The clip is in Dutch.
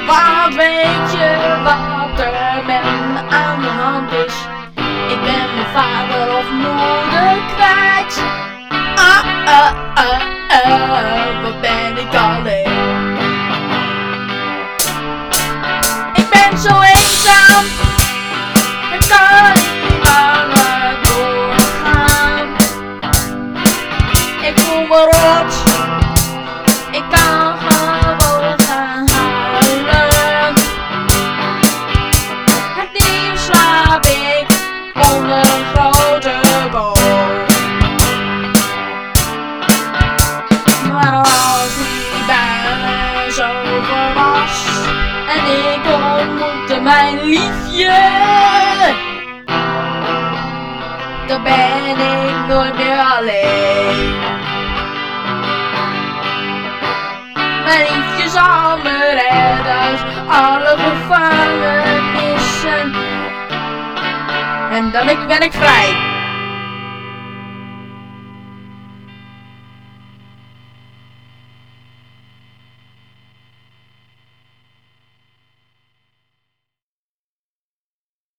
Wat weet je wat er met me aan de hand is? Ik ben mijn vader of moeder kwijt. Wat ben ik alleen. Ik ben zo eenzaam, ik kan niet langer doorgaan. Ik voel me rot, ik kan gewoon gaan huilen. Het liefst slaap ik onder een grote boom. Maar als die bijna zover was en ik ontmoette mijn liefje, dan ben ik nooit meer alleen. Mijn liefje zal me redden uit alle gevangenissen en dan ben ik vrij.